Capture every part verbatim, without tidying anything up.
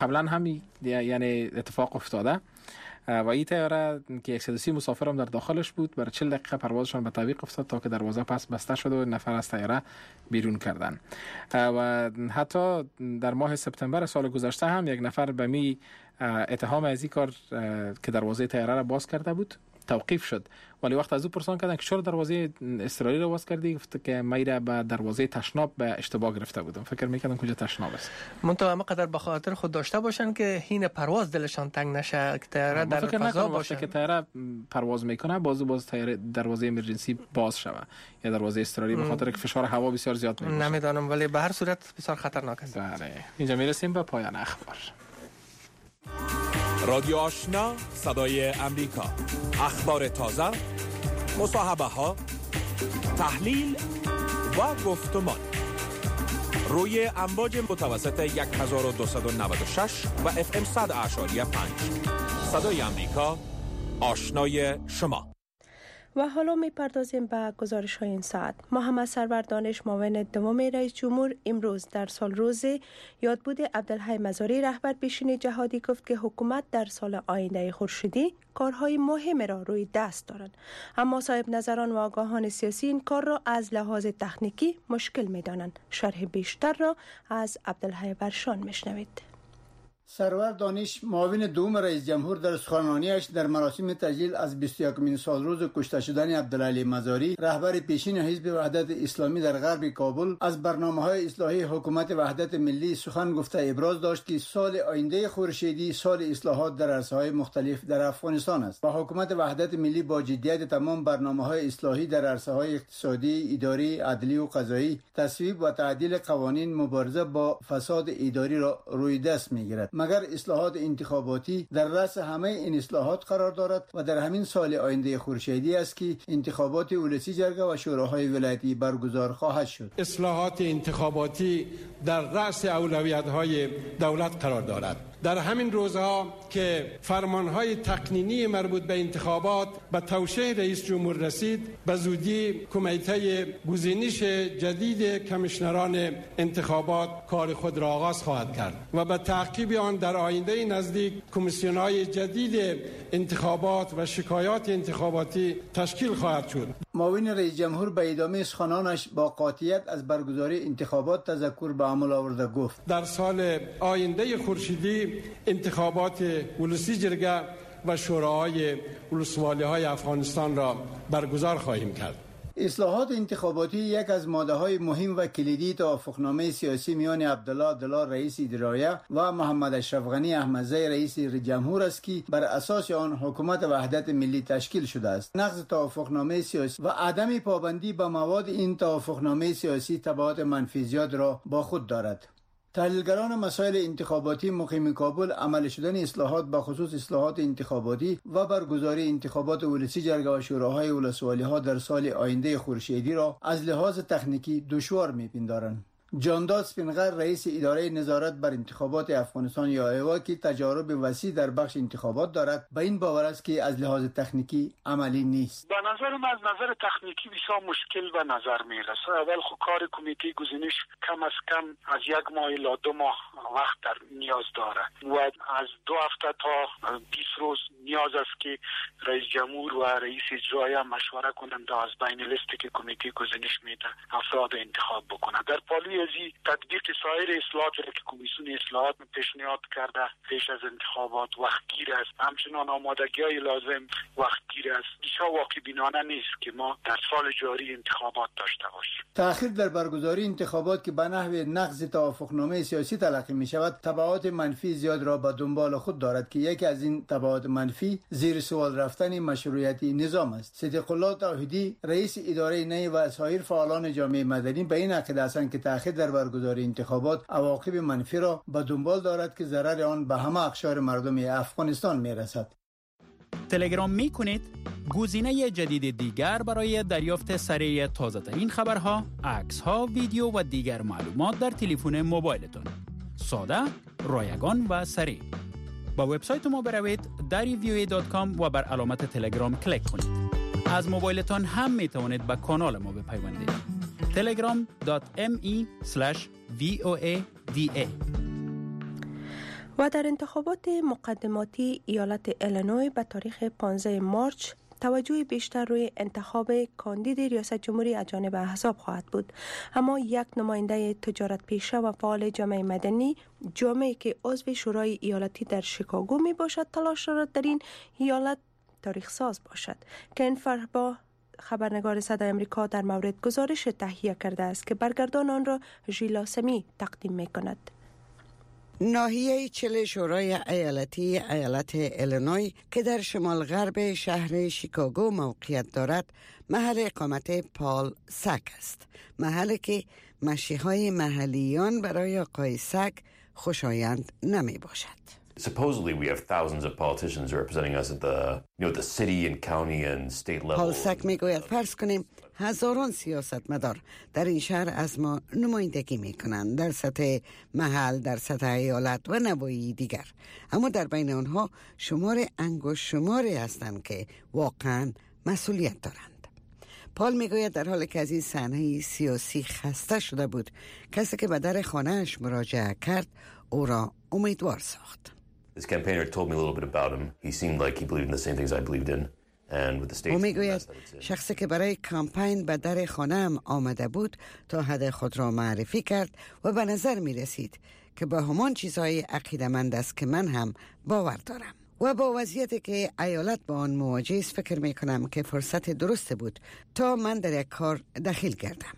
قبلا هم یعنی اتفاق افتاده و این طیاره که صد و سی مسافر هم در داخلش بود برای چهل دقیقه پروازشان به تعویق افتاد تا که دروازه پس بسته شد و نفر از طیاره بیرون کردن. و حتی در ماه سپتامبر سال گذشته هم یک نفر به می اتهام از این کار که دروازه طیاره را باز کرده بود توقیف شد، ولی وقت از او پرسان کردن که چرا دروازه اسرائیل را باز کردی، گفت که میره به دروازه تشناب به اشتباه گرفته بودم، فکر میکردم کجا تشناب است. منتها هم قدر به خاطر خود داشته باشن که هین پرواز دلشان تنگ نشه که طیاره در فضا باشه که طیاره پرواز میکنه بازو باز طیاره دروازه امرجنسی باز شوه یا دروازه اضطراری به خاطر که فشار هوا بسیار زیاد میشه. نمیدانم ولی به هر صورت بسیار خطرناک است. بله اینجا میرسیم به پایان اخبار. رادیو آشنا صدای امریکا، اخبار تازه، مصاحبه ها، تحلیل و گفتمان روی امواج متوسط هزار و دویست و نود و شش و اف ام صد اشاری پنج. صدای امریکا، آشنای شما. و حالا میپردازیم به گزارش های این ساعت. محمد سرور دانش معاون دوم رئیس جمهور امروز در سال روز یادبود عبدالحی مزاری رهبر پیشین جهادی گفت که حکومت در سال آینده خورشیدی کارهای مهم را روی دست دارند، اما صاحب نظران و آگاهان سیاسی این کار را از لحاظ تکنیکی مشکل می‌دانند. شرح بیشتر را از عبدالحی برشان میشنوید. سرور دانش معاون دوم رئیس جمهور در سخنرانیش در مراسم تجلیل از بیست و یکمین سال روز کشته شدن عبدالعلی مزاری رهبر پیشین حزب وحدت اسلامی در غرب کابل از برنامه‌های اصلاحی حکومت وحدت ملی سخن گفته ابراز داشت که سال آینده خورشیدی سال اصلاحات در عرصه‌های مختلف در افغانستان است و حکومت وحدت ملی با جدیت تمام برنامه‌های اصلاحی در عرصه‌های اقتصادی، اداری، عدلی و قضایی، تصویب و تعدیل قوانین، مبارزه با فساد اداری را روی دست می‌گیرد. مگر اصلاحات انتخاباتی در رأس همه این اصلاحات قرار دارد و در همین سال آینده خورشیدی است که انتخابات ولسی جرگه و شوراهای ولایتی برگزار خواهد شد. اصلاحات انتخاباتی در رأس اولویت‌های دولت قرار دارد. در همین روزها که فرمانهای تقنینی مربوط به انتخابات به توشیح رئیس جمهور رسید، به زودی کمیته گزینش جدید کمیشنران انتخابات کار خود را آغاز خواهد کرد و به تعقیب آن در آینده نزدیک کمیسیون‌های جدید انتخابات و شکایات انتخاباتی تشکیل خواهد شد. معاون رئیس جمهور به ادامه سخنانش با قاطعیت از برگزاری انتخابات تذکر به عمل آورده گفت: در سال آینده خورشیدی انتخابات ولسی جرگه و شوراهای ولسوالی‌های افغانستان را برگزار خواهیم کرد. اصلاحات انتخاباتی یک از ماده‌های مهم و کلیدی توافقنامه سیاسی میان عبدالله عبدالله رئیس ادارایه و محمد اشرف غنی احمدزی رئیس جمهور است که بر اساس آن حکومت وحدت ملی تشکیل شده است. نقض توافقنامه سیاسی و عدم پابندی به مواد این توافقنامه سیاسی تبعات منفی زیاد را با خود دارد. تحلیلگران مسائل انتخاباتی مقیم کابل عمل شدن اصلاحات به خصوص اصلاحات انتخاباتی و برگزاری انتخابات ولسی جرگه و شوراهای ولسوالی‌ها در سال آینده خورشیدی را از لحاظ تکنیکی دشوار می‌پندارند. جانداد سپینغر رئیس اداره نظارت بر انتخابات افغانستان یا ایوا که تجارب وسیع در بخش انتخابات دارد به این باور است که از لحاظ تکنیکی عملی نیست. به نظر من از نظر تکنیکی بسیار مشکل به نظر میرسه. اول خب کار کمیته گزینش کم از کم از یک ماه الی دو ماه وقت در نیاز داره و از دو هفته تا بیست روز نیاز است که رئیس جمهور و رئیس اجرایی مشوره کنند از بین لیستی که کمیته گزینش میده افراد انتخاب بکنه. در پالوی ازی تطبیق سایر اصلاحات که کمیسیون اصلاحات پیشنهاد کرده پیش از انتخابات وقتگیر است، همچنان آمادگی‌های لازم وقتگیر است. بسیار واقع بینانه نیست که ما در سال جاری انتخابات داشته باشیم. تأخیر در برگزاری انتخابات که به نحو نقض توافقنامه سیاسی تلقی می شود تبعات منفی زیاد را به دنبال خود دارد که یکی از این تبعات منفی زیر سوال رفتن مشروعیت نظام است. صدیق الله توحیدی رئیس اداره نی و سایر فعالان جامعه مدنی به این عقیده هستند که تأخیر در برگزاری انتخابات عواقب منفی را به دنبال دارد که ضرر آن به همه اقشار مردم افغانستان میرسد. تلگرام میکنید گزینه جدید دیگر برای دریافت سریع تازه ترین خبرها، عکس ها، ویدیو و دیگر معلومات در تلفن موبایلتان. ساده، رایگان و سریع. با وبسایت ما بروید دری وی او ای دات کام و بر علامت تلگرام کلیک کنید. از موبایلتان هم می توانید به کانال ما بپیوندید. telegram dot me slash voa da. و در انتخابات مقدماتی ایالت ایلینوی به تاریخ پانزده مارچ توجه بیشتر روی انتخاب کاندید ریاست جمهوری از جانب احزاب خواهد بود، اما یک نماینده تجارت پیشه و فعال جامعه مدنی، جامعه که عضو شورای ایالتی در شیکاگو می باشد، تلاش دارد در این ایالت تاریخ ساز باشد که این فرح با خبرنگار صدای امریکا در مورد گزارش تهیه کرده است که برگردان آن را ژیلا سمی تقدیم می کند. ناحیه چل شورای ایالتی ایالت ایلینوی که در شمال غرب شهر شیکاگو موقعیت دارد، محل اقامت پال سک است. محلی که مشیهای محلیان برای آقای سک خوشایند نمی باشد. Supposedly we have thousands of politicians representing us at the, you know, the city and county and state level. پال سک میگوید فرض کنیم هزاران سیاستمدار در این شهر از ما نمایندگی میکنند، در سطح محل، در سطح ایالت و نواحی دیگر، اما در بین آنها شمار انگشت شماری هستند که واقعا مسئولیت دارند. پال میگوید در حالی که از این صحنه سیاسی خسته شده بود، کسی که به در خانه‌اش مراجعه کرد او را امیدوار ساخت. This campaigner told me a little bit about him. He seemed like he believed in the same things I believed in. And with the state. او میگوید شخصی که برای کامپین به در خانه‌ام آمده بود تا هدف خود را معرفی کرد و به نظر می رسید که با همان چیزهای عقیده‌مند است که من هم باور دارم. و با وضعیتی که ایالت با آن مواجه است، فکر می کنم که فرصت درست بود تا من در یک کار دخیل گردم.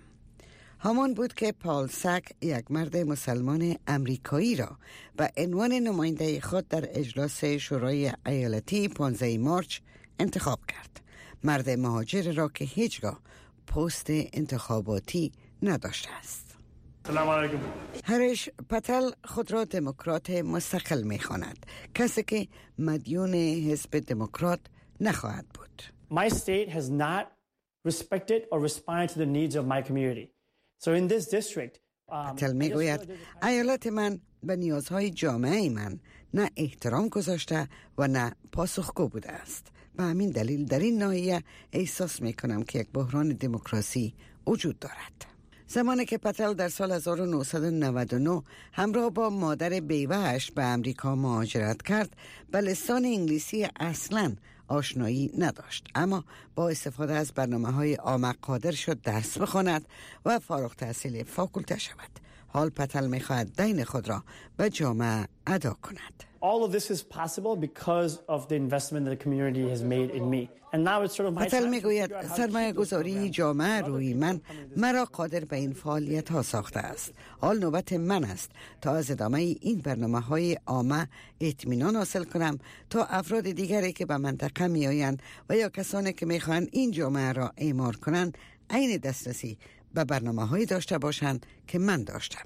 همان بود که پال سک یک مرد مسلمان امریکایی را به عنوان نماینده خود در اجلاس شورای ایالتی پانزده مارچ انتخاب کرد. مرد مهاجر را که هیچگاه پست انتخاباتی نداشته است. سلام علیکم. هریش پتل خود را دموکرات مستقل می خواند، کسی که مدیون حزب دموکرات نخواهد بود. My state has not respected or responded to the needs of my community. So in this district, پتل می گوید ایالت من به نیازهای جامعه من نه احترام گذاشته و نه پاسخگو بوده است. به همین دلیل در این ناحیه احساس می کنم که یک بحران دموکراسی وجود دارد. زمانی که پتل در سال هزار و نهصد و نود و نه همراه با مادر بیوه‌اش به امریکا مهاجرت کرد، به لسان انگلیسی اصلاً آشنایی نداشت، اما با استفاده از برنامه‌های عامه قادر شد درس بخواند و فارغ التحصیل فاکولته شود. حال پتل می‌خواهد دین خود را به جامعه ادا کند. All of this is possible because of the investment that the community has made in me. And now it's sort of my پتل میگوید سرمایه گذاری جامعه روی من مرا قادر به این فعالیت ها ساخته است. حال نوبت من است تا از ادامه این برنامه های عامه اطمینان حاصل کنم تا افراد دیگری که به منطقه می آیند و یا کسانی که می خواهند این جامعه را اعمار کنند عین دسترسی به برنامه هایی داشته باشند که من داشتم.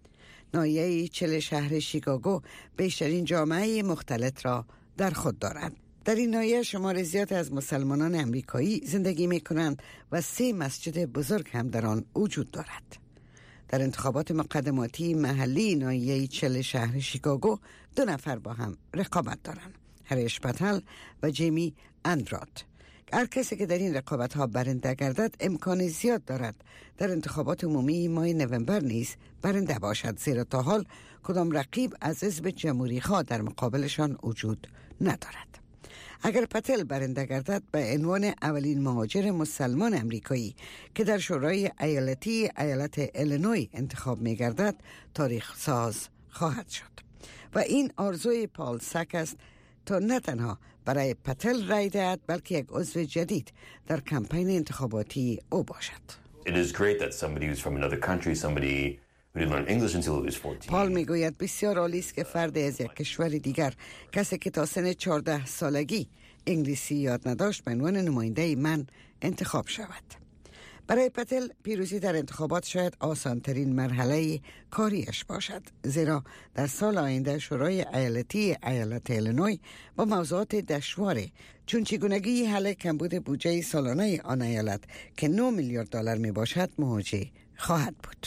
ناحیه چل شهر شیکاگو بیشترین جامعه مختلط را در خود دارد. در این ناحیه شمار زیاد از مسلمانان امریکایی زندگی می کنند و سه مسجد بزرگ هم در آن وجود دارد. در انتخابات مقدماتی محلی ناحیه چل شهر شیکاگو دو نفر با هم رقابت دارند، هریش پتل و جیمی اندرات. هر کسی که در این رقابت ها برنده گردد امکان زیاد دارد در انتخابات عمومی ماه نوامبر نیز برنده باشد، زیرا تا حال کدام رقیب از حزب جمهوری خواه در مقابلشان وجود ندارد. اگر پتل برنده گردد به عنوان اولین مهاجر مسلمان امریکایی که در شورای ایالتی ایالت ایلینوی انتخاب می گردد تاریخ ساز خواهد شد و این آرزوی پال سک است تا نه تنها برای پتل رای دهد بلکه یک عضو جدید در کمپین انتخاباتی او باشد. It is great that somebody who's from another country, somebody who didn't learn English until he was fourteen. پال میگوید بسیار عالی است که فرد از یک کشور دیگر، کسی که تا سن چهارده سالگی انگلیسی یاد نداشت، به عنوان نماینده من انتخاب شود. برای پتل پیروزی در انتخابات شاید آسانترین مرحله کاریش باشد، زیرا در سال آینده شورای ایالتی ایالت ایلینوی با موضوعات دشوار چون چگونگی حل کمبود بودجه سالانه آن ایالت که نه میلیارد دلار می باشد مواجه خواهد بود.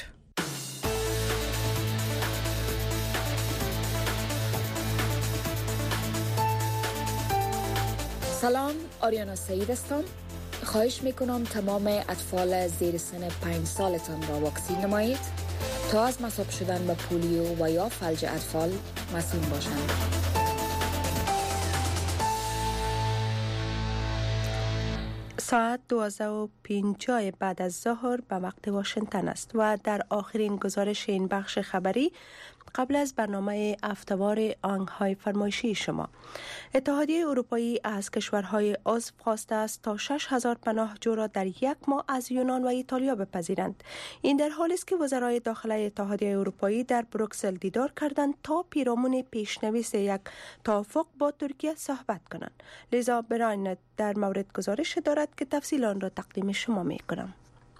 سلام، آریانا سعید هستم. خواهش میکنم تمام اطفال زیر سن پنج سالتان را واکسین نمایید تا از مصاب شدن به پولیو و یا فلج اطفال مسئول باشند. ساعت دوازده و پنجاه بعد از ظهر به وقت واشنگتن است و در آخرین گزارش این بخش خبری قبل از برنامه هفته‌وار آنگ‌های فرمایشی شما، اتحادیه اروپایی از کشورهای عضو خواسته است تا شش هزار پناهجو را در یک ماه از یونان و ایتالیا بپذیرند. این در حالی است که وزرای داخلی اتحادیه اروپایی در بروکسل دیدار کردند تا پیرامون پیشنویس یک توافق با ترکیه صحبت کنند. لیزا براین در مورد گزارش دارد که تفصیل آن را تقدیم شما می‌کنم.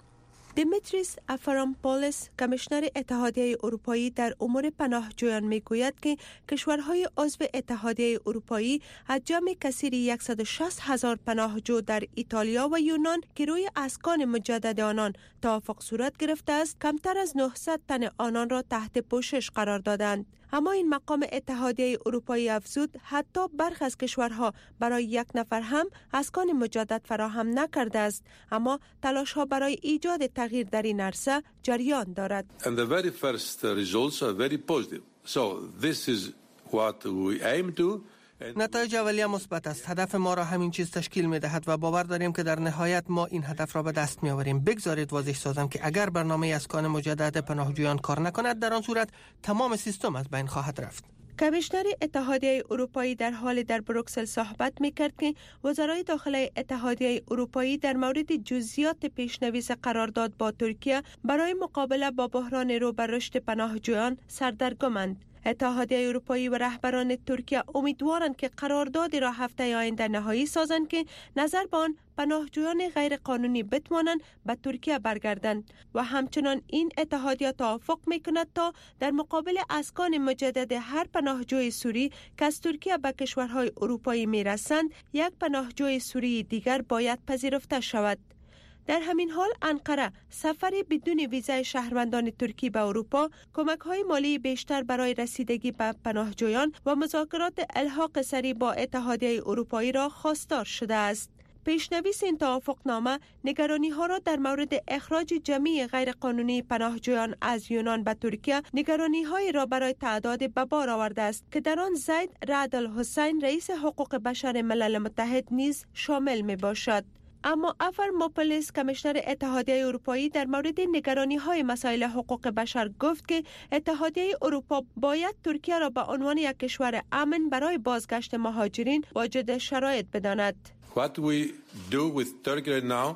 دیمیتریس افرامپولس، کمیشنر اتحادیه اروپایی در امور پناهجویان میگوید که کشورهای عضو اتحادیه اروپایی از جمع کثیری صد و شصت هزار پناهجو در ایتالیا و یونان که روی اسکان مجدد آنان توافق صورت گرفته است، کمتر از نهصد تن آنان را تحت پوشش قرار دادند. اما این مقام اتحادیه اروپایی افزود حتی برخی از کشورها برای یک نفر هم اسکان مجدد فراهم نکرده است، اما تلاش ها برای ایجاد تغییر در این عرصه جریان دارد. And the very first results are very positive. So this is what we aim to. نتایج اولیه مثبت است. هدف ما را همین چیز تشکیل می دهد و باور داریم که در نهایت ما این هدف را به دست می آوریم. بگذارید واضح سازم که اگر برنامه اسکان مجدد پناهجویان کار نکند، در آن صورت تمام سیستم از بین خواهد رفت. کمیشنر اتحادیه اروپایی در حال در بروکسل صحبت می‌کرد که وزرای داخلی اتحادیه اروپایی در مورد جزئیات پیشنویس قرارداد با ترکیه برای مقابله با بحران رو به رشد پناهجویان سردرگمند. اتحادیه اروپایی و رهبران ترکیه امیدوارند که قراردادی را هفته آینده نهایی سازند که نظر به آن پناهجویان غیر قانونی بتوانند به ترکیه برگردند و همچنان این اتحادیه توافق میکند تا در مقابل اسکان مجدد هر پناهجوی سوری که از ترکیه به کشورهای اروپایی میرسند، یک پناهجوی سوری دیگر باید پذیرفته شود. در همین حال انقره سفر بدون ویزای شهروندان ترکی به اروپا، کمک‌های مالی بیشتر برای رسیدگی به پناهجویان و مذاکرات الحاق سریع با اتحادیه اروپایی را خواستار شده است. پیشنویس این توافقنامه نگرانی‌ها را در مورد اخراج جمعی غیرقانونی پناهجویان از یونان به ترکیه، نگرانی‌هایی را برای تعداد به بار آورده است که در آن زید رعد الحسین، رئیس حقوق بشر ملل متحد نیز شامل می‌باشد. اما افراموپولس، کمیشنر اتحادیه اروپایی در مورد نگرانی‌های مسائل حقوق بشر گفت که اتحادیه اروپا باید ترکیه را به عنوان یک کشور امن برای بازگشت مهاجرین واجد شرایط بداند. What we do with Turkey right now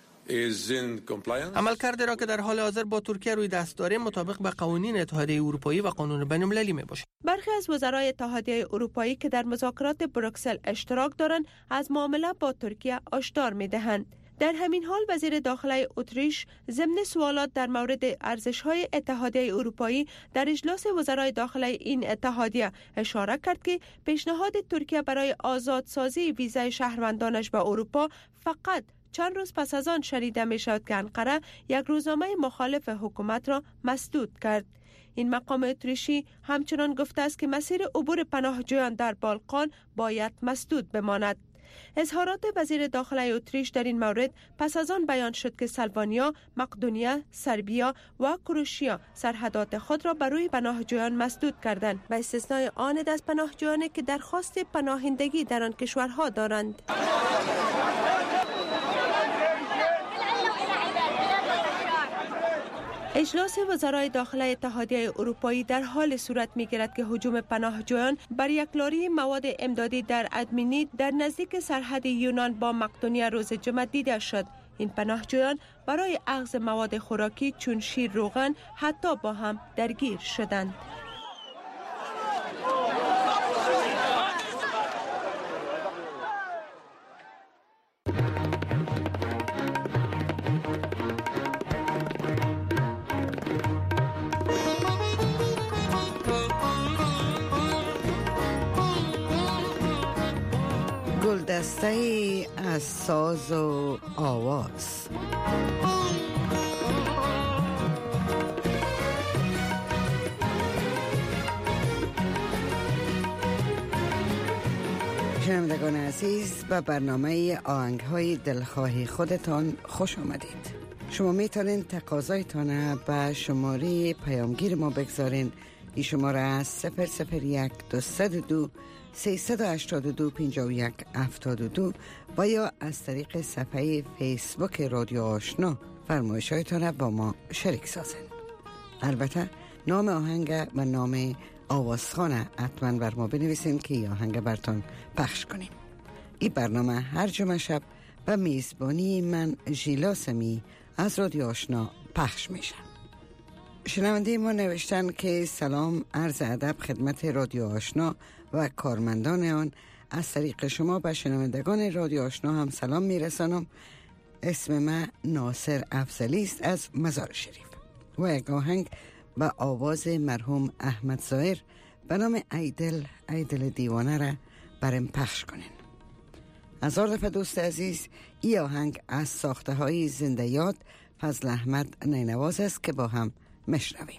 is in compliance. عملکرد را که در حال حاضر با ترکیه روی دست داریم مطابق با قوانین اتحادیه اروپایی و قانون بین‌المللی میباشد. برخی از وزرای اتحادیه اروپایی که در مذاکرات بروکسل اشتراک دارند از معامله با ترکیه هشدار میدهند. در همین حال وزیر داخلی اتریش ضمن سوالات در مورد ارزش‌های اتحادیه اروپایی در اجلاس وزرای داخلی این اتحادیه اشاره کرد که پیشنهاد ترکیه برای آزادسازی ویزای شهروندانش به اروپا فقط چند روز پس از آن شنیده می شود که انقره یک روزنامه مخالف حکومت را مسدود کرد. این مقام اتریشی همچنان گفته است که مسیر عبور پناهجویان در بالقان باید مسدود بماند. اظهارات وزیر داخلی اتریش در این مورد پس از آن بیان شد که سلوانیا، مقدونیه، سربیا و کروشیا سرحدات خود را بر روی پناهجویان مسدود کردند، به استثنای آن دست پناهجویانی که درخواست پناهندگی در آن کشورها دارند. اجلاس وزرای داخلی اتحادیه اروپایی در حال صورت می‌گیرد که هجوم پناهجویان بر یک لاری مواد امدادی در ادمینی در نزدیک سرحد یونان با مقدونیه روز جمعه دیده شد. این پناهجویان برای اخذ مواد خوراکی چون شیر، روغن حتی با هم درگیر شدند. گلدسته از ساز و آواز. شنوندگان عزیز، به برنامه آهنگ‌های دلخواه خودتان خوش آمدید. شما میتونین تقاضایتان به شماره پیامگیر ما بگذارین. این شماره از صفر صفر یک دو دو سه هشت دو پنج یک هفت دو و یا از طریق صفحه فیسبوک رادیو آشنا فرمایشایتان را با ما شریک سازین. البته نام آهنگ و نام آوازخانه حتما بر ما بنویسین که این آهنگ برتان پخش کنیم. این برنامه هر جمعه شب به میزبانی من ژیلا سمی از رادیو آشنا پخش میشه. شنونده ما نوشتن که سلام، عرض ادب خدمت رادیو آشنا و کارمندان آن. از طریق شما به شنوندگان رادیو آشنا هم سلام میرسانم. اسم من ناصر افضلی است از مزار شریف و یک آهنگ با آواز مرحوم احمد ظاهر به نام ایدل ایدل دیوانه را برام پخش کنین. هزار دفعه دوست عزیز، این آهنگ از ساخته های زنده یاد فضل احمد نینواز است که با هم مشنویم.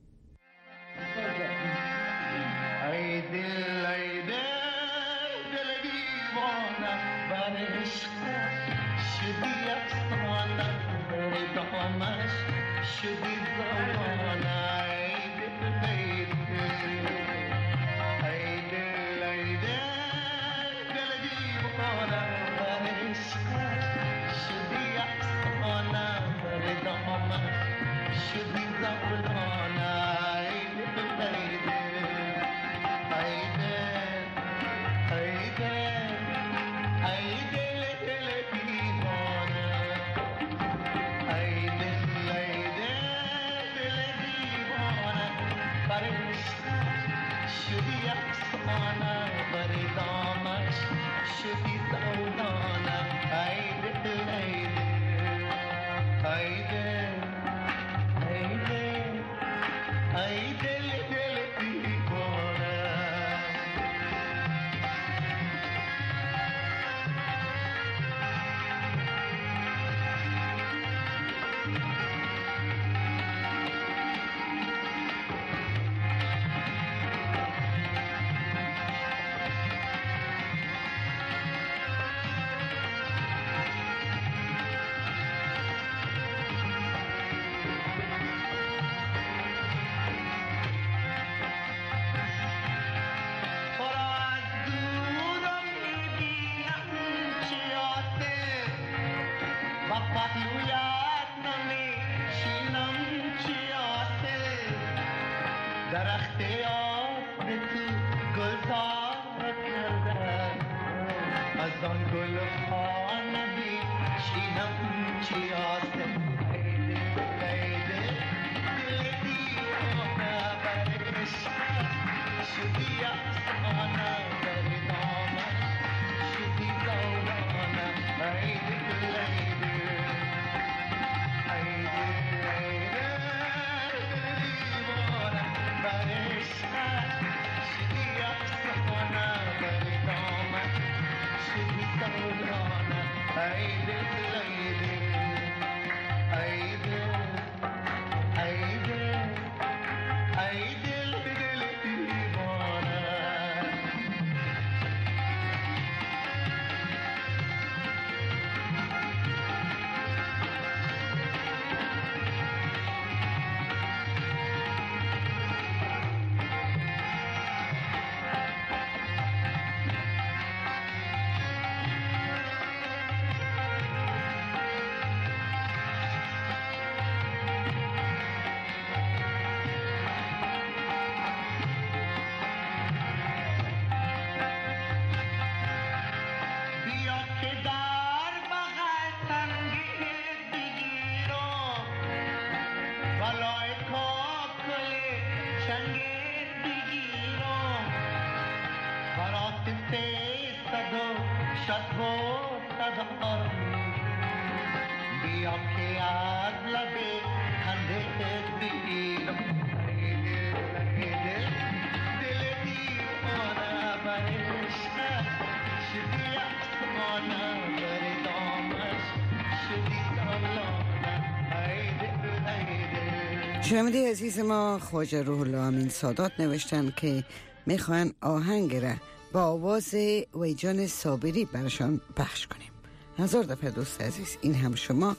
شنونده عزیز ما خواجه روح الله امین سادات نوشتن که میخوان آهنگ را با آواز ویجان صابری برشان پخش کنیم. هزار دفعه دوست عزیز، این هم شما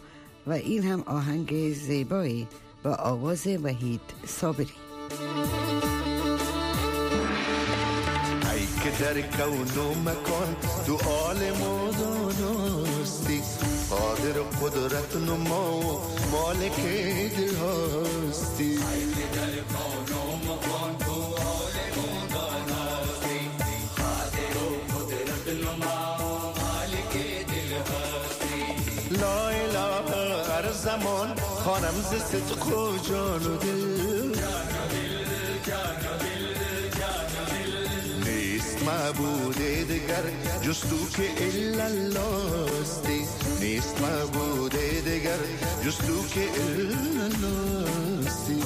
و این هم آهنگ زیبایی با آواز وحید صابری. ای که در کون و مکان تو عالم و دانستی، قادر قدرت نما و مالک دل هستی. ای که در کون و مکان تو عالم و دانستی، قادر قدرت نما و مالک دل هستی. لا اله هر زمان خانم ز صدق و جان و دل، معبود دگر جز تو که الا الله استی. نیست معبود دگر جز تو که الا الله استی.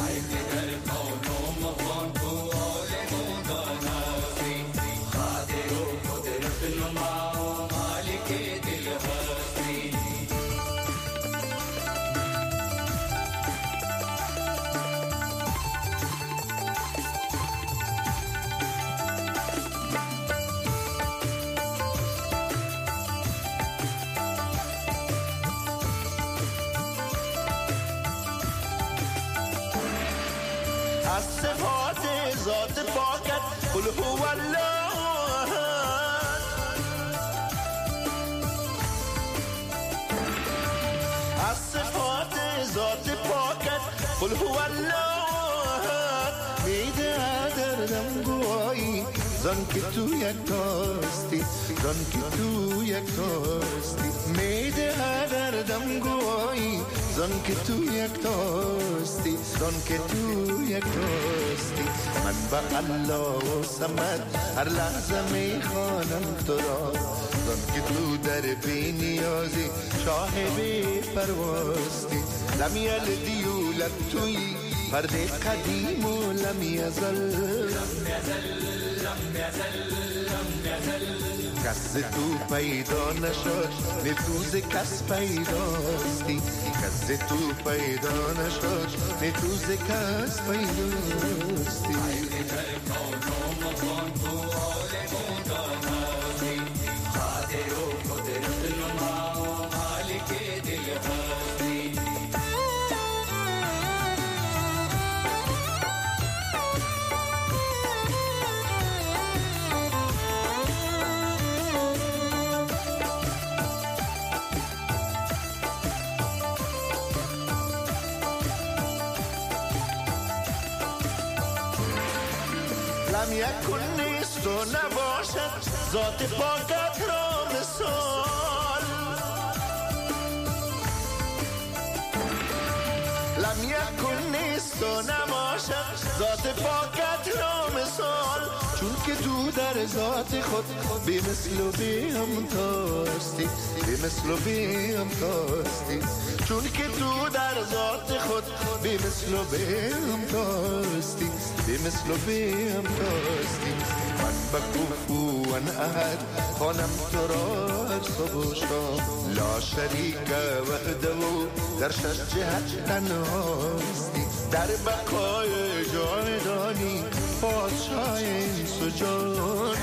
از صفات ذات پاکت قل هو الله احد. از صفات ذات پاکت قل هو الله احد. میده دردم گویی زن که تو یک تاستی، زن که تو یک تاستی. میده دردم گویی زن که تو یک تاستی، زن که تو یک تاستی. من با الله و صمد هر لحظه میخوانم تو را، زن که تو در بی نیازی شاه بی پرواستی. لم یلدی یولد تویی فرد قدیم و لم یزل، کس تو پیدا نشد نتوز کس پیداستی. کس تو پیدا نشد نتوز کس پیداستی. لم یکن نیست و نباشد ذات پاکت را مثال. لم یکن نیست و نباشد ذات پاکت را مثال. چون که تو در ذات خود بی مثل و بی همتاستی، بی مثل و بی همتاستی. چون که تو در ذات خود بی مثل و بی همتاستی، بی مثل و بی همتاستی. من با کفوان احد خانم تو را هر صبح و شام، لا شریک وحده و در شش جهت تنهاستی. در بقای جاودانی پادشاه انس و جان،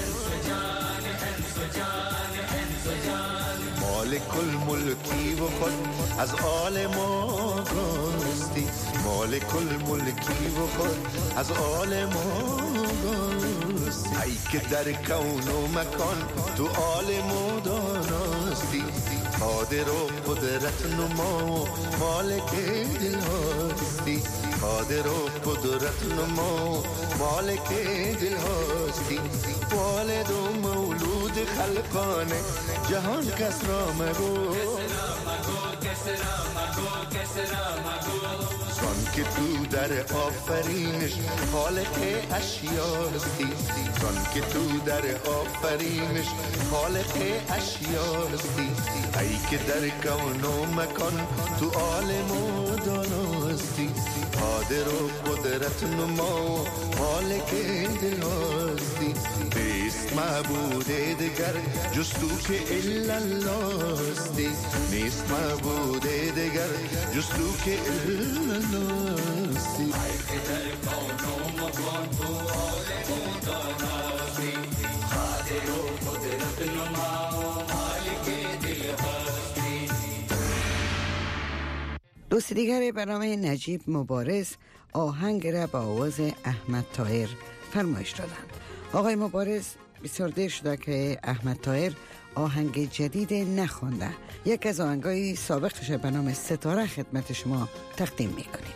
مالک الملکی و خود از عالم آگاستی. مالک الملکی و خود از عالم آگاستی. ای که در کون و مکان تو عالم و داناستی. قادر و قدرت نما و مالک دل هستی. قادر و قدرت نما و مالک دل هستی. والد و مولود خلقانه جهان کس را مگو، زان که تو در آفرینش خالق اشیا هستی. زان که تو در آفرینش خالق اشیا هستی. ای که در کون و مکان تو عالم و دانا هستی. قادر و قدرت نما و مالک دل هستی. نیست معبود دگر جز تو که الا الله استی. نیست معبود دگر جز تو که الا الله استی. قادر و قدرت نما و مالک دل هستی. دوست دیگر به نام نجیب مبارز آهنگ را با آواز احمد طاهر فرمایش دادند. آقای مبارز بسیار دیر شده که احمد طاهر آهنگ جدید نخوانده. یک از آهنگای سابقش به نام ستاره خدمت شما تقدیم میکنیم.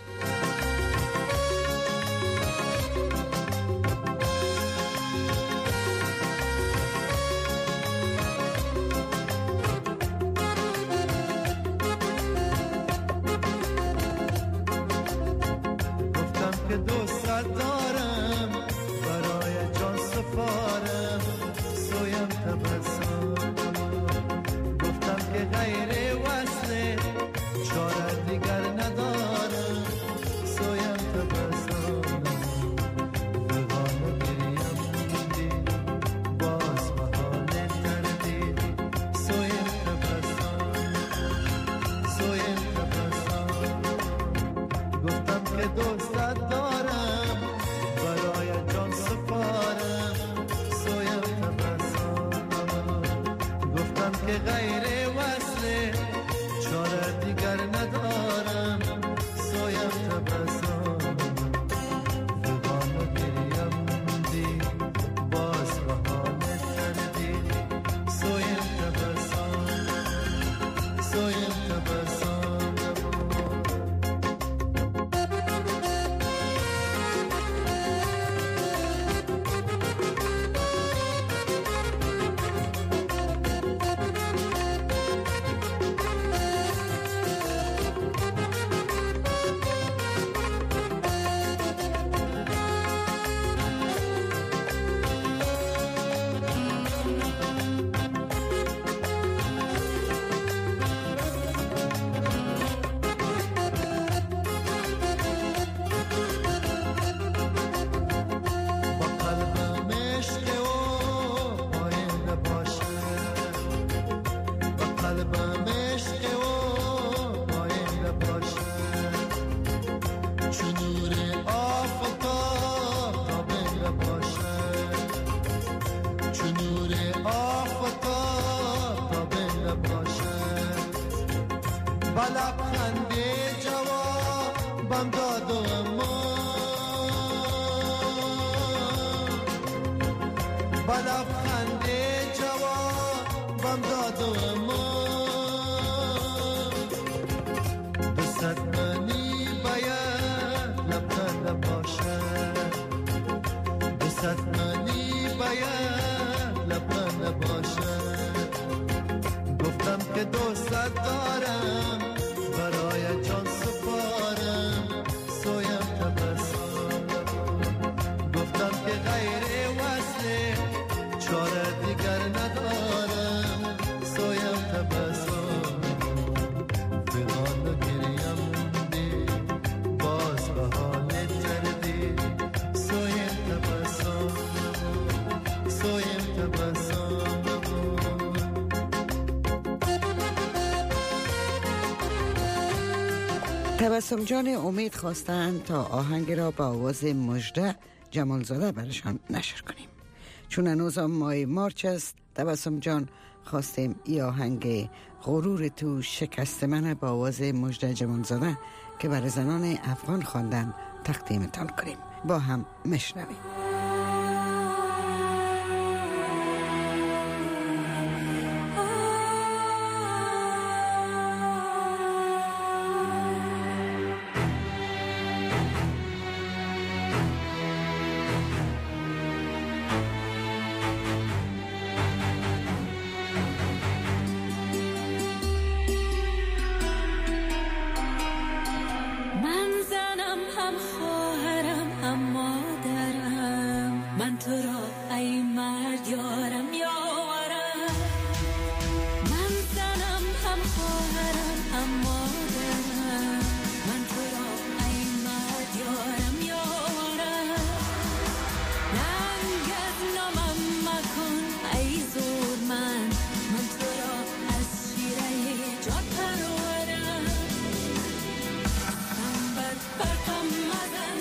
تبسم جان امید خواستند تا آهنگ را با آواز مژده جمالزاده برشان نشر کنیم. چون هنوز ماه مارچ است، تبسم جان خواستیم ای آهنگ غرور تو شکست من با آواز مژده جمالزاده که برای زنان افغان خواندن تقدیمتان کنیم. با هم مشنویم.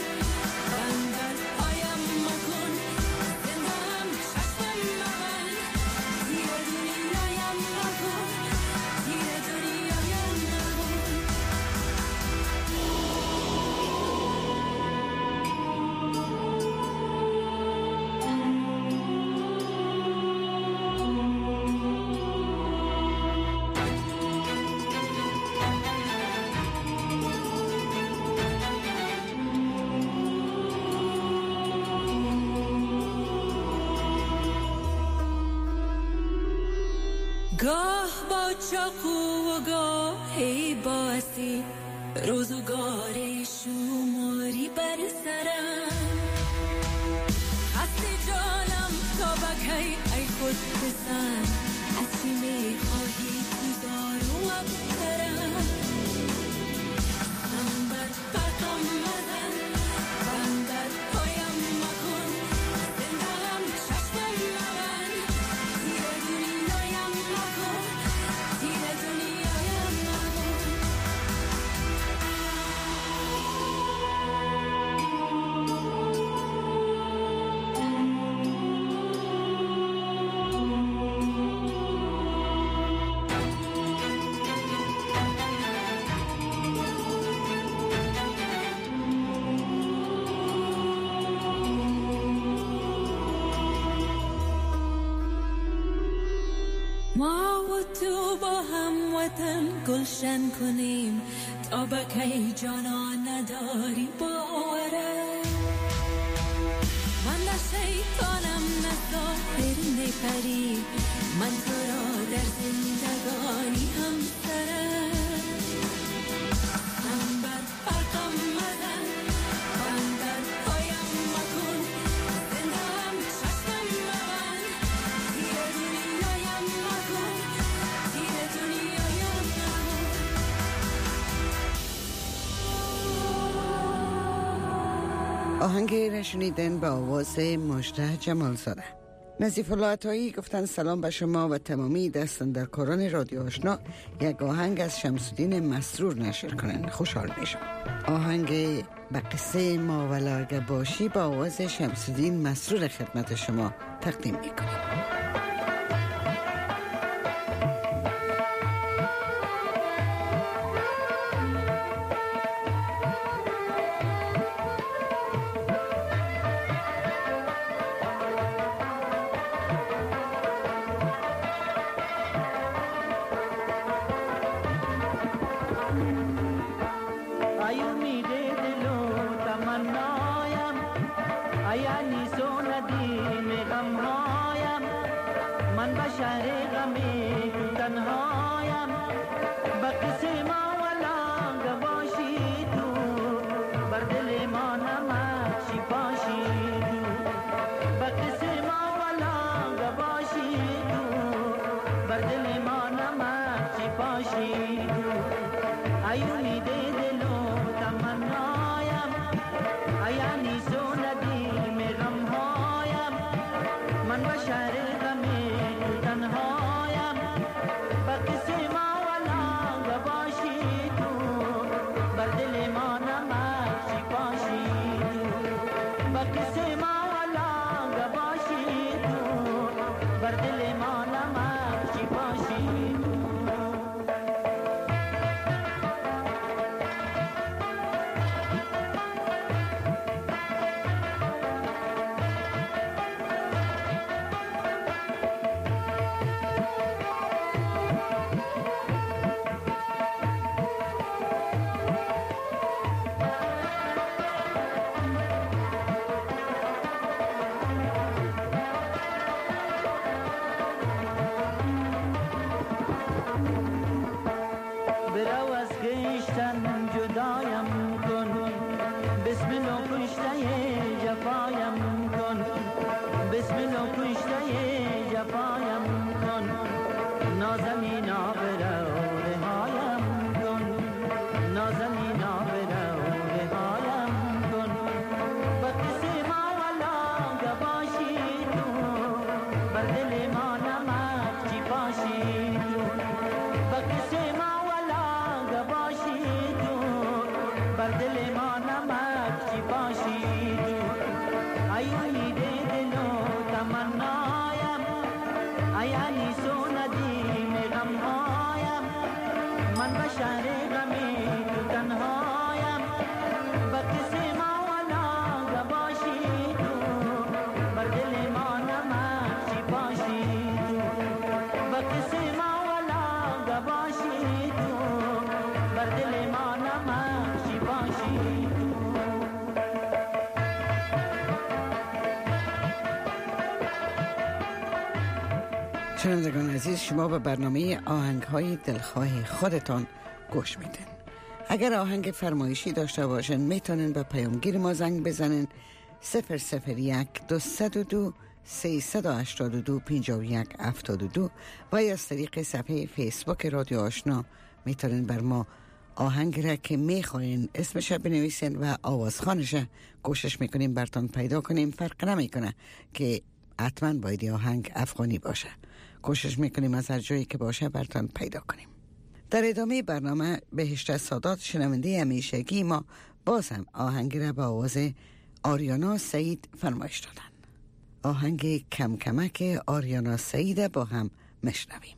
Mother گاه با چاقو و گاهی با اسیر روزگار شماری بر سرم هستی جانم تا بکی ای خود بسن از چی میخواهی گذار و ابترم من بر برقم مزن من بر پایم مکن زندم چشمم مبن تیر دنیایم مکن تیر دنیایم مکن ما و تو با هم وطن گلشن کنیم تا بکی جانا نداری باوره من نه شیطانم نه ظاهر نه پری من تو را در زندگانی هم سرم من بر برقم مزن من بر پایم مکن زندم چشمم مبن تیر دنیایم مکن تیر دنیایم مکن آهنگ را شنیدن با آواز مژده جمالزاده. نظیف الله عطایی گفتن سلام به شما و تمامی دستاندرکاران رادیو آشنا، یک آهنگ از شمس‌الدین مسرور نشر کنن خوشحال میشم. آهنگ به قصه ما ولاگه باشی با آواز شمس‌الدین مسرور خدمت شما تقدیم میکنیم. شنوندگان عزیز، شما به برنامه آهنگ های دلخواه خودتان گوش میدین. اگر آهنگ فرمایشی داشته باشین میتونین به پیامگیر ما زنگ بزنین صفر صفر یک دویست و دو سیصد و هشتاد و دو پنجاه و یک هفتاد و دو و یا از طریق صفحه فیسبوک رادیو آشنا میتونین بر ما آهنگ را که میخواین اسمش بنویسین و آوازخوانش کوشش میکنیم برتان پیدا کنیم. فرق نمیکنه که حتما باید آهنگ افغانی باشه، کوشش میکنیم از هر جایی که باشه برتان پیدا کنیم. در ادامه برنامه بهشت سادات شنونده همیشگی ما باز هم آهنگ را با آواز آریانا سعید فرمایش دادن. آهنگ کم کمک آریانا سعید با هم مشنویم.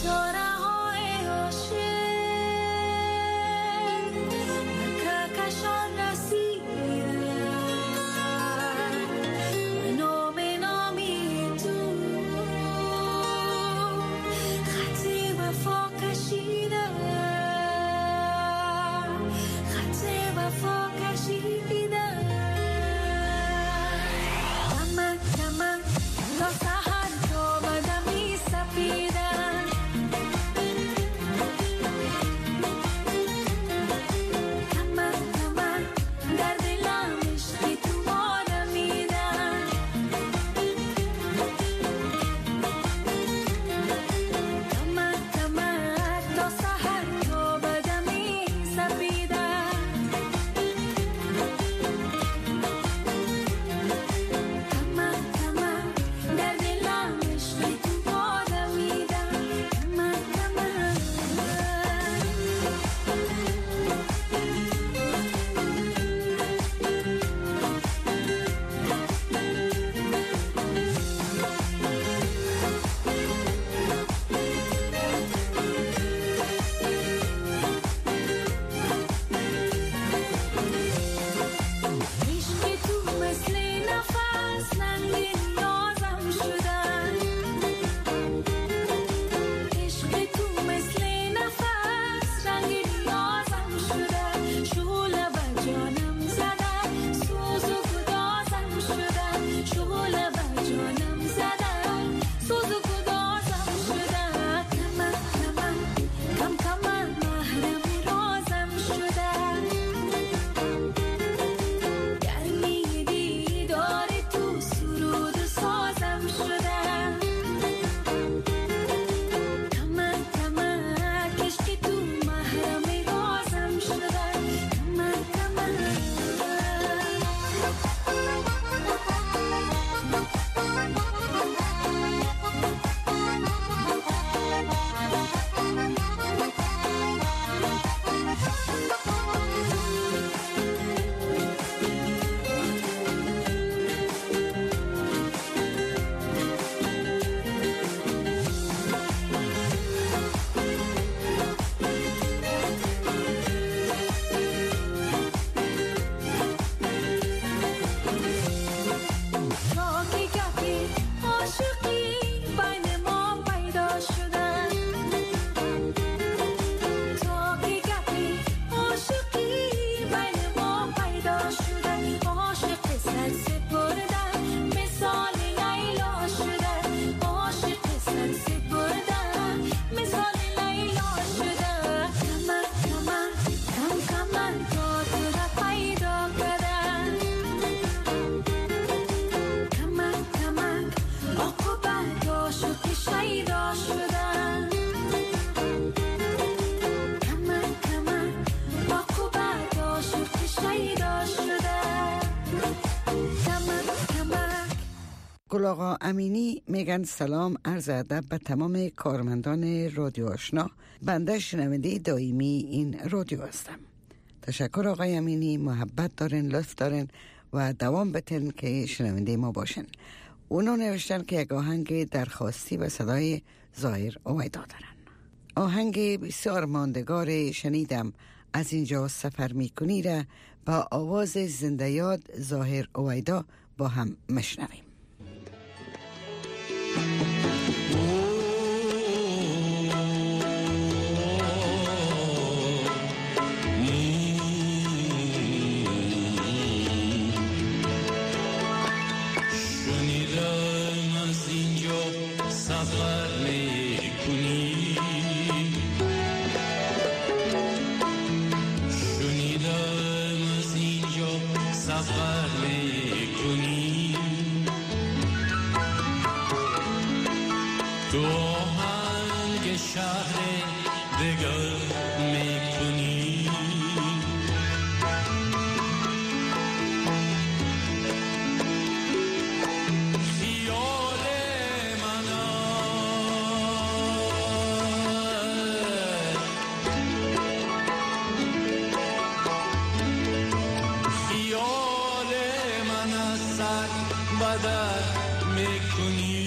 گل آقا امینی میگن سلام، عرض ادب به تمام کارمندان رادیو آشنا. بنده شنونده دائمی این رادیو هستم. تشکر آقای امینی، محبت دارن، لطف دارن و دوام بتن که شنونده ما باشن. اونا نوشتن که یک آهنگ درخواستی به صدای ظاهر اویدا دارن. آهنگ بسیار ماندگار شنیدم از اینجا سفر میکنی را با آواز زنده یاد ظاهر اویدا با هم مشنویم. شنیدم از اینجا سفر میکنی شنیدم از اینجا سفر میکنی تو آهنگ شهر دگر میکنی خیال من خیال من از سر بدر میکنی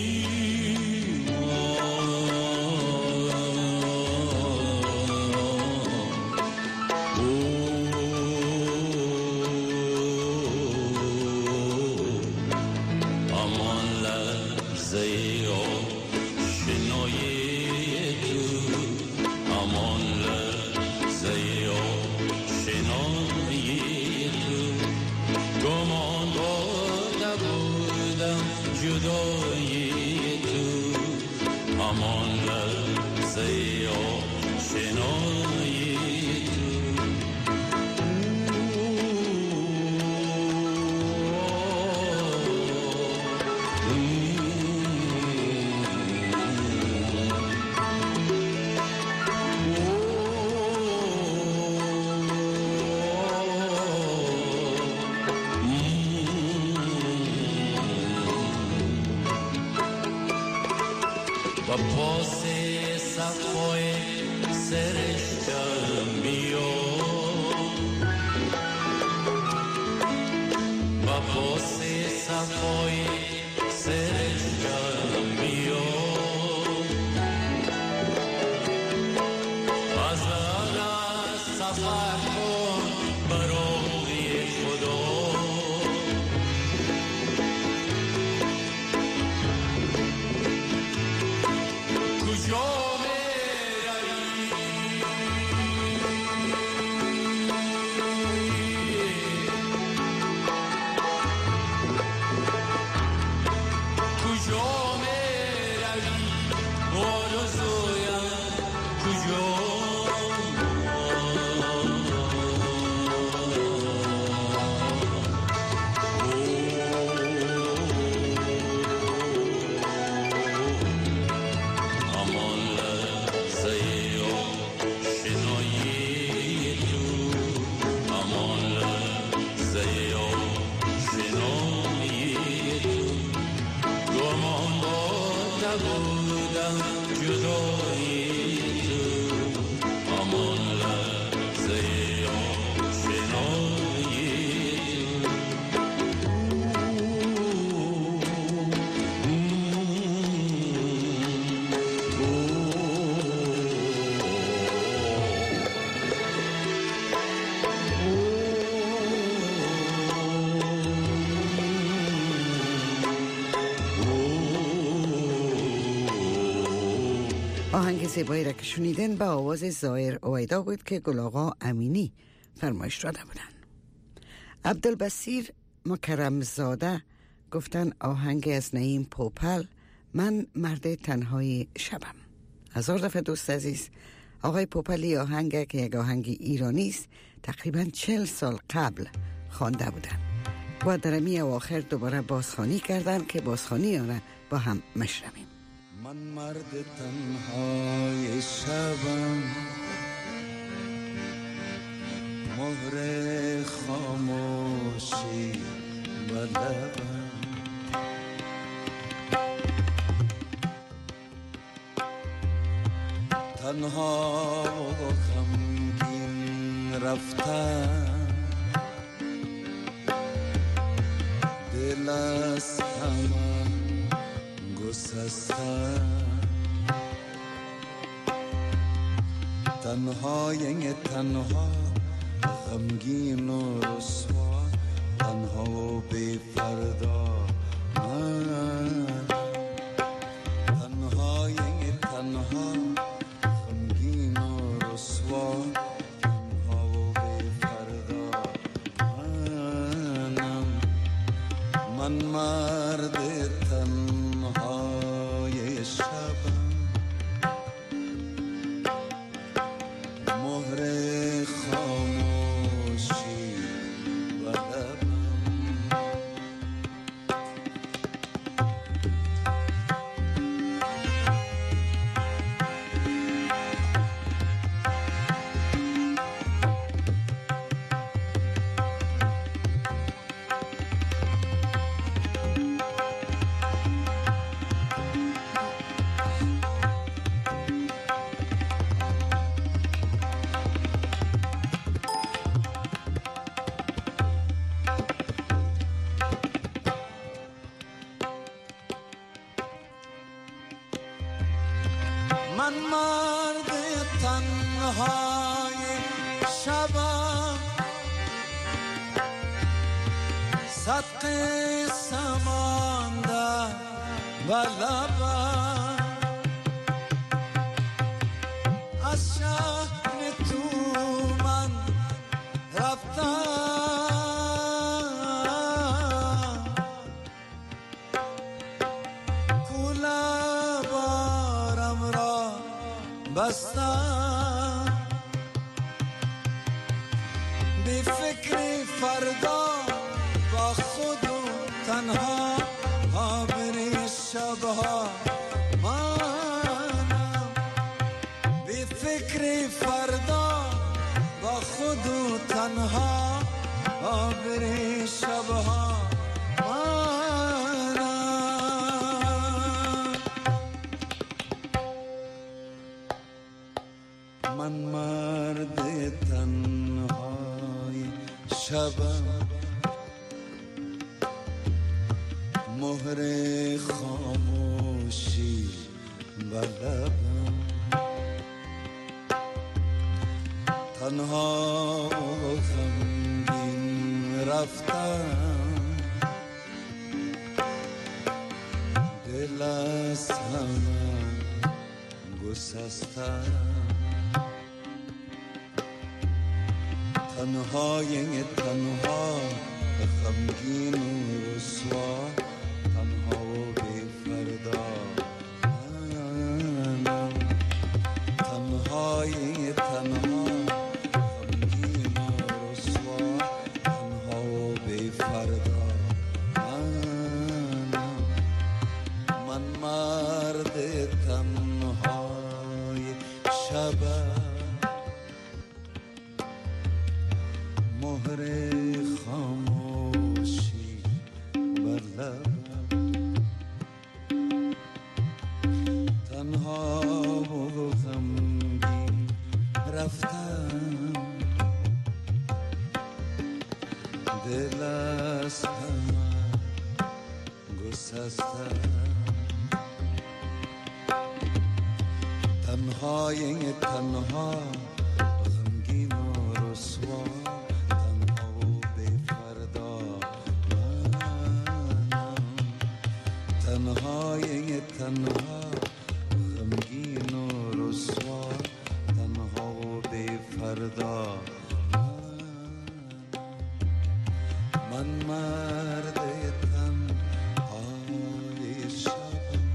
و پاس صفای سرشتم بیا و پاس صفای سرشتم بیا از آن سفر کن برای خدا آهنگ زیبایی را که شنیدن با آواز زایر اویدا بود که گل آقا امینی فرمایش داده بودن. عبدالبصیر مکرمزاده گفتن آهنگ از نعیم پوپل من مرد تنهای شبم. هزار دفعه دوست عزیز، آقای پوپلی آهنگ که یک آهنگ ایرانی است تقریبا چل سال قبل خوانده بودن و در می اواخر دوباره بازخوانی کردن که بازخوانی آن با هم مشنویم. من مرد تنهای شبم، مهر خاموشی و لبم، تنها و غمگین رفتم، دل از همه گسستم، تنها ینگ تنها غمگین و رسوا، تنها و بی فردا من، تنها ینگ تنها غمگین و رسوا، تنها و بی فردا منم. من مرد تنهای شب من مرد تنهای شبم صد قصه مانده و لبم از شهر تو من رفتم کوله بارم را بستم بی فکر فردا با خود و تنها آبری شبها منم بی فکر فردا با خود و تنها آبری شبها منم من مرد تنهای شبم مهر خاموشی بلبم تنها و غمگین رفتم دل از همه گسستم تنهای تنها غمگین و رسوا تنها و بی فردا منم تنهای تنها غمگین و رسوا تنها و بی فردا منم من مرد تنهای شبم مهر خاموشی بر لبم تنها و غمگین رفتم دل از همه گسستم تنهای تنها غمگین و رسوا تنهای تنها غمگین و رسوا تنها و بی فردا من مرد تنهای شبم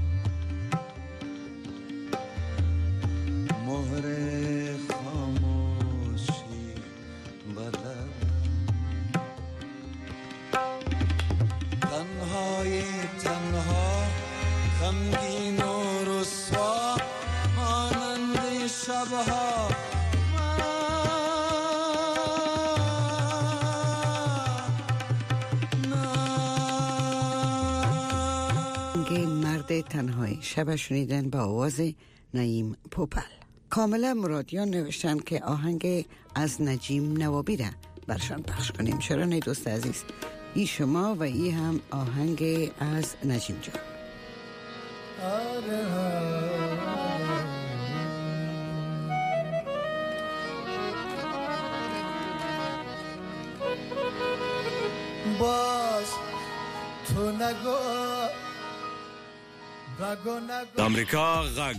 مهر خاموشی بلبم تنهای تنها غمگین و رسوا مانند شبها مرد تنهای شب شنیدن با آواز نعیم پوپل. کاملا مرادیان نوشتن که آهنگ از نجیم نوابی را برشان پخش کنیم. چرا نه دوست عزیز؟ ای شما و ای هم آهنگ از نجیم جان. باز تو نگو آمریکا غږ